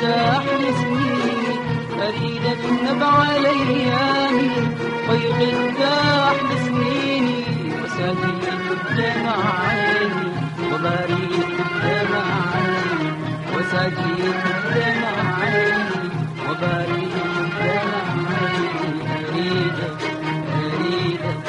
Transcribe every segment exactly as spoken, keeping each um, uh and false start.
ارتاح لسنيني، اريدك نبع الايامي طيب ارتاح لسنيني، وساجيك بدمع عيني وباريك بدمع عيني، وساجيك بدمع عيني وباريك بدمع عيني. اريدك اريدك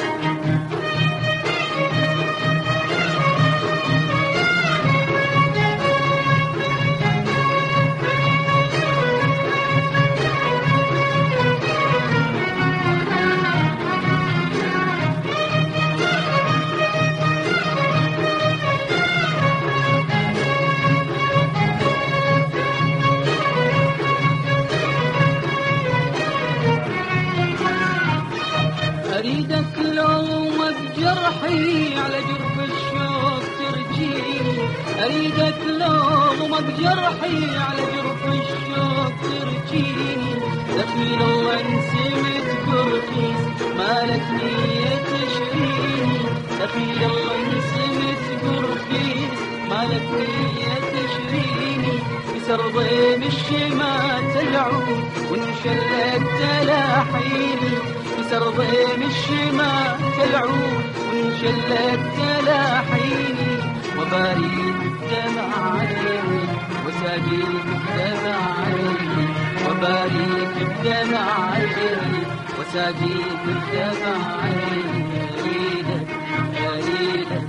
اريدك لو ما بجرحي على جرف الشوق ترجيني، اريدك لو ما بجرحي على جرف الشوق ترجيني، دخيل الله انسمت قرخيس مالك نية تشريني، دخيل الله انسمت قرخيس مالك نية تشريني، بسر ضيم الشمات العود وانشلت تلاحيني، بسر ضيم الشمات العود وانشلت تلاحيني، وباريك بدمع عيني وساجيك بدمع عيني، وباريك بدمع عيني وساجيك بدمع عيني. اريدك اريدك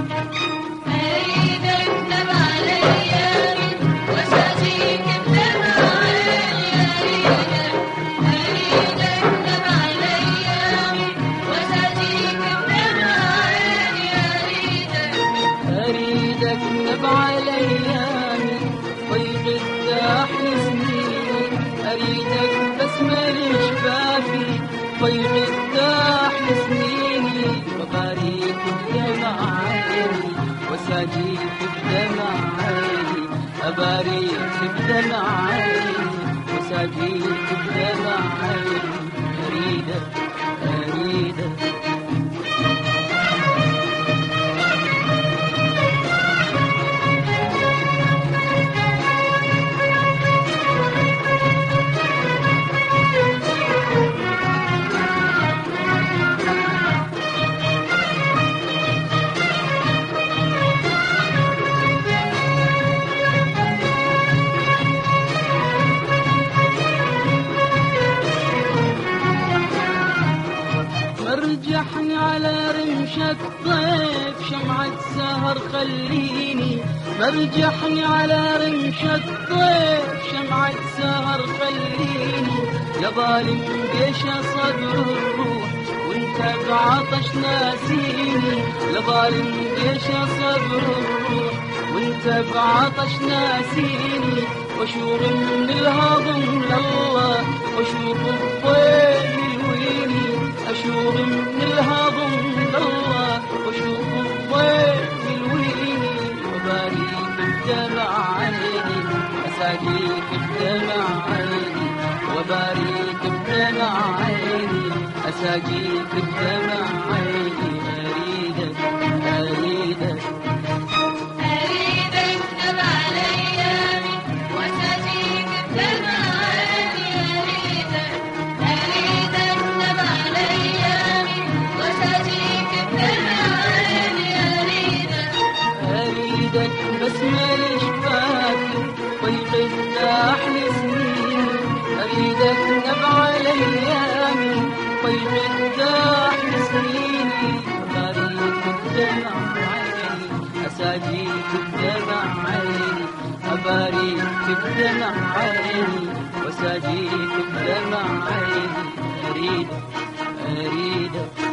اريدك نبع الايامي وساجيك بدمع عيني، اريدك اريدك نبع الايامي وساجيك بدمع عيني، اريدك اريدك نبع الايامي طيب ارتاح لسنيني، اريدك بسمة شفافي طيب ارتاح لسنيني، وباريك بدمع عيني وساجيك بدمع عيني، اباريك بدمع عيني وساجيك بدمع عيني. اريدك اريدك مرجحني على رمشة طيف شمعة سهر خليني، مرجحني على رمشة طيف شمعة سهر خليني، يا ظالم بيش صدر الروح وانت بعطش ناسيني، يا ظالم بيش صدر الروح وانت بعطش ناسيني، واشوق من الهضم لله واشوق الطيب يلويني، اشوق من الهضم لله واشوق الطيب يلويني، وباريك بدمع عيني اساقيك بدمع عيني، وباريك بدمع عيني اساقيك بدمع عيني. اريدك اريدك اريدك نبع الايامي وساجيك بدمع عيني، اريدك اريدك نبع الايامي وساجيك بدمع عيني، اريدك اريدك بسمة شفافي طيب ارتاح لسنيني، اريدك نبع الايامي طيب ارتاح لسنيني، وباريك بدمع عيني اساجيك بدمع عيني، اباريك بدمع عيني وساجيك بدمع عيني. اريدك اريدك